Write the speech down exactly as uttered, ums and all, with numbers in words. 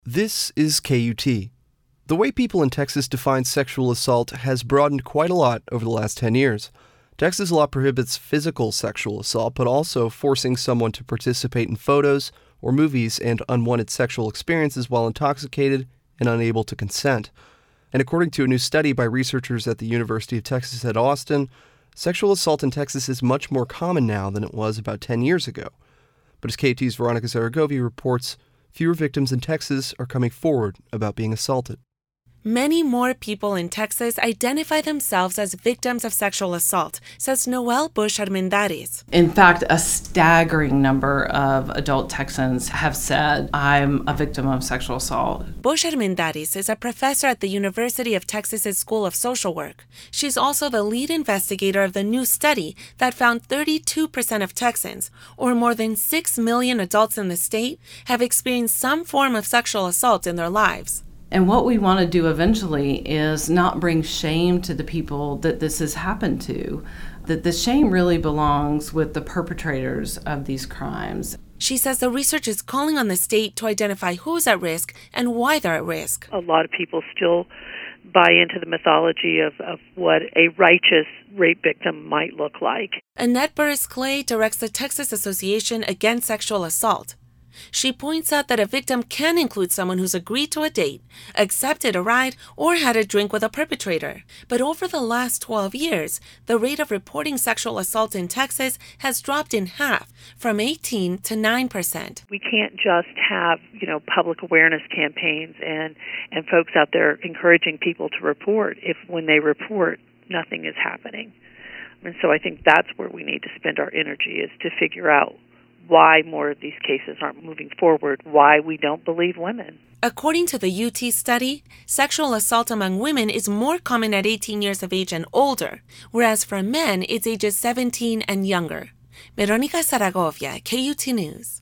This is K U T. The way people in Texas define sexual assault has broadened quite a lot over the last ten years. Texas law prohibits physical sexual assault, but also forcing someone to participate in photos or movies and unwanted sexual experiences while intoxicated and unable to consent. And according to a new study by researchers at the University of Texas at Austin, sexual assault in Texas is much more common now than it was about ten years ago. But as K U T's Veronica Zaragovi reports, fewer victims in Texas are coming forward about being assaulted. Many more people in Texas identify themselves as victims of sexual assault, says Noelle Bush Armendariz. In fact, a staggering number of adult Texans have said, I'm a victim of sexual assault. Bush Armendariz is a professor at the University of Texas's School of Social Work. She's also the lead investigator of the new study that found thirty-two percent of Texans, or more than six million adults in the state, have experienced some form of sexual assault in their lives. And what we want to do eventually is not bring shame to the people that this has happened to, that the shame really belongs with the perpetrators of these crimes. She says the research is calling on the state to identify who's at risk and why they're at risk. A lot of people still buy into the mythology of, of what a righteous rape victim might look like. Annette Burris-Clay directs the Texas Association Against Sexual Assault. She points out that a victim can include someone who's agreed to a date, accepted a ride, or had a drink with a perpetrator. But over the last twelve years, the rate of reporting sexual assault in Texas has dropped in half, from eighteen to nine percent. We can't just have, you know, public awareness campaigns and, and folks out there encouraging people to report if when they report, nothing is happening. And so I think that's where we need to spend our energy, is to figure out why more of these cases aren't moving forward, why we don't believe women. According to the U T study, sexual assault among women is more common at eighteen years of age and older, whereas for men, it's ages seventeen and younger. Veronica Zaragovi, K U T News.